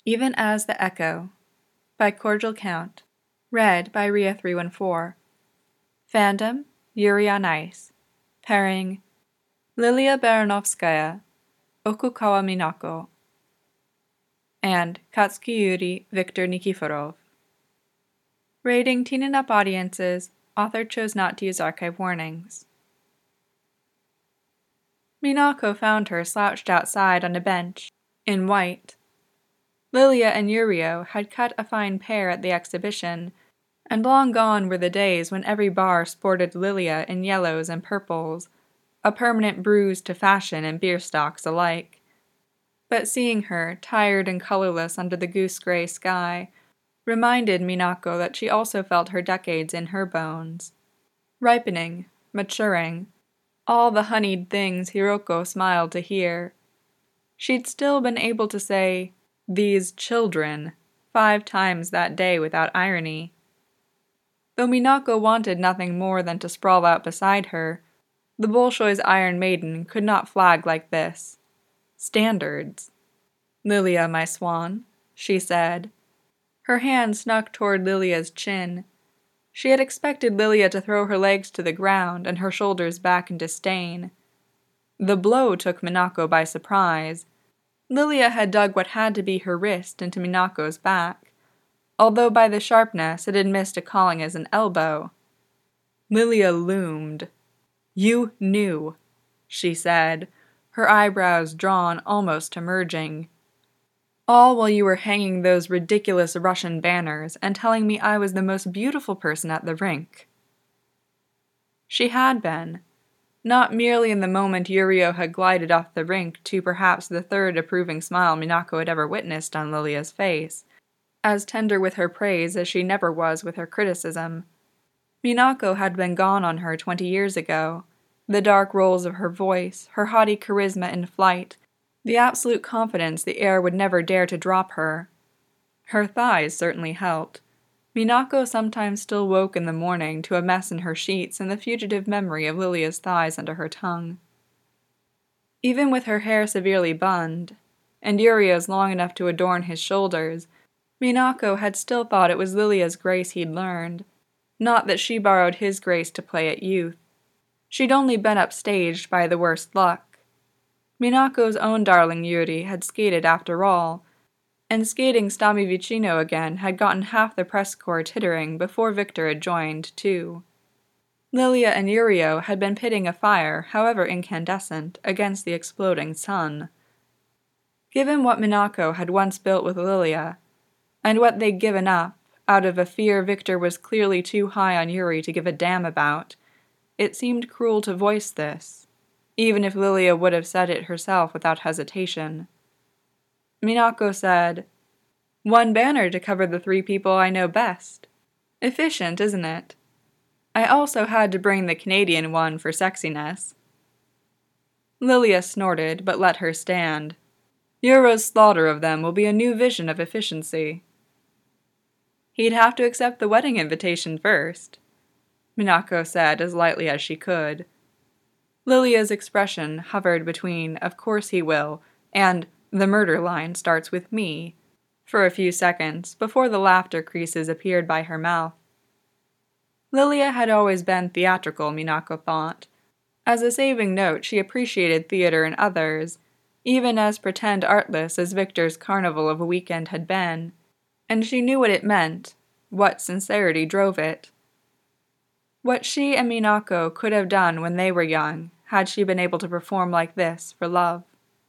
Even as the Echo, by Cordial Count. Read by Ria314. Fandom, Yuri on Ice. Pairing, Lilia Baranovskaya, Okukawa Minako, and Katsuki Yuri Viktor Nikiforov. Rating teen and up audiences, author chose not to use archive warnings. Minako found her slouched outside on a bench, in white. Lilia and Yurio had cut a fine pair at the exhibition, and long gone were the days when every bar sported Lilia in yellows and purples, a permanent bruise to fashion and beer stocks alike. But seeing her, tired and colorless under the goose-gray sky, reminded Minako that she also felt her decades in her bones. Ripening, maturing, all the honeyed things Hiroko smiled to hear. She'd still been able to say, "these children," 5 times that day without irony. Though Minako wanted nothing more than to sprawl out beside her, the Bolshoi's Iron Maiden could not flag like this. Standards. "Lilia, my swan," she said. Her hand snuck toward Lilia's chin. She had expected Lilia to throw her legs to the ground and her shoulders back in disdain. The blow took Minako by surprise. Lilia had dug what had to be her wrist into Minako's back, although by the sharpness it had missed a calling as an elbow. Lilia loomed. "You knew," she said, her eyebrows drawn almost to merging. "All while you were hanging those ridiculous Russian banners and telling me I was the most beautiful person at the rink." She had been. Not merely in the moment Yurio had glided off the rink to perhaps the 3rd approving smile Minako had ever witnessed on Lilia's face, as tender with her praise as she never was with her criticism. Minako had been gone on her 20 years ago. The dark rolls of her voice, her haughty charisma in flight, the absolute confidence the air would never dare to drop her. Her thighs certainly helped. Minako sometimes still woke in the morning to a mess in her sheets and the fugitive memory of Lilia's thighs under her tongue. Even with her hair severely bunned, and Yurio's long enough to adorn his shoulders, Minako had still thought it was Lilia's grace he'd learned, not that she borrowed his grace to play at youth. She'd only been upstaged by the worst luck. Minako's own darling Yuri had skated after all, and skating Stami Vicino again had gotten half the press corps tittering before Victor had joined, too. Lilia and Yurio had been pitting a fire, however incandescent, against the exploding sun. Given what Minako had once built with Lilia, and what they'd given up, out of a fear Victor was clearly too high on Yuri to give a damn about, it seemed cruel to voice this, even if Lilia would have said it herself without hesitation. Minako said, "One banner to cover the 3 people I know best. Efficient, isn't it? I also had to bring the Canadian one for sexiness." Lilia snorted, but let her stand. "Euro's slaughter of them will be a new vision of efficiency." "He'd have to accept the wedding invitation first," Minako said as lightly as she could. Lilia's expression hovered between "of course he will" and "the murder line starts with me" for a few seconds before the laughter creases appeared by her mouth. Lilia had always been theatrical, Minako thought. As a saving note, she appreciated theater in others, even as pretend artless as Victor's carnival of a weekend had been, and she knew what it meant, what sincerity drove it. What she and Minako could have done when they were young, had she been able to perform like this for love.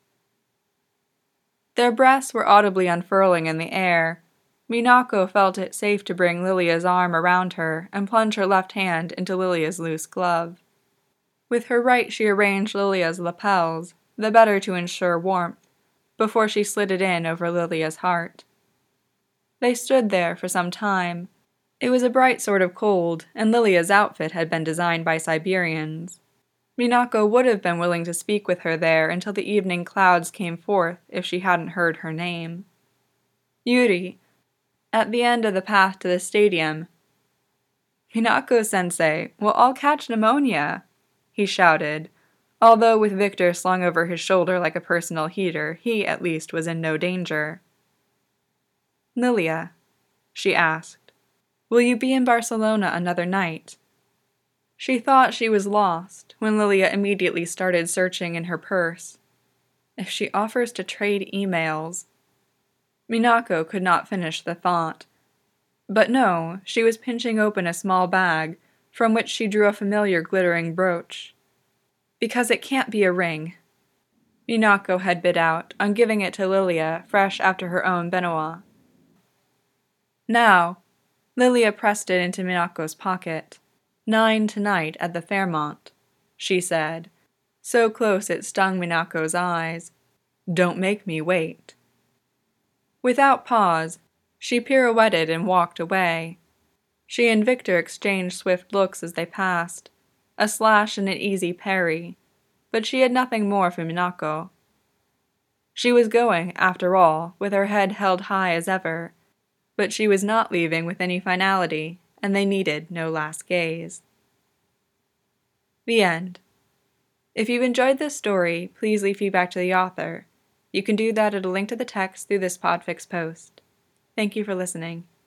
Their breasts were audibly unfurling in the air. Minako felt it safe to bring Lilia's arm around her and plunge her left hand into Lilia's loose glove. With her right she arranged Lilia's lapels, the better to ensure warmth, before she slid it in over Lilia's heart. They stood there for some time. It was a bright sort of cold, and Lilia's outfit had been designed by Siberians. Minako would have been willing to speak with her there until the evening clouds came forth if she hadn't heard her name. "Yuri," at the end of the path to the stadium. "Minako-sensei, we'll all catch pneumonia," he shouted, although with Victor slung over his shoulder like a personal heater, he, at least, was in no danger. "Lilia," she asked, "will you be in Barcelona another night?" She thought she was lost when Lilia immediately started searching in her purse. If she offers to trade emails... Minako could not finish the thought. But no, she was pinching open a small bag, from which she drew a familiar glittering brooch. "Because it can't be a ring," Minako had bid out on giving it to Lilia fresh after her own baignoire. "Now," Lilia pressed it into Minako's pocket. "9 tonight at the Fairmont," she said, so close it stung Minako's eyes. "Don't make me wait." Without pause, she pirouetted and walked away. She and Victor exchanged swift looks as they passed, a slash and an easy parry, but she had nothing more for Minako. She was going, after all, with her head held high as ever, but she was not leaving with any finality, and they needed no last gaze. The end. If you've enjoyed this story, please leave feedback to the author. You can do that at a link to the text through this Podfix post. Thank you for listening.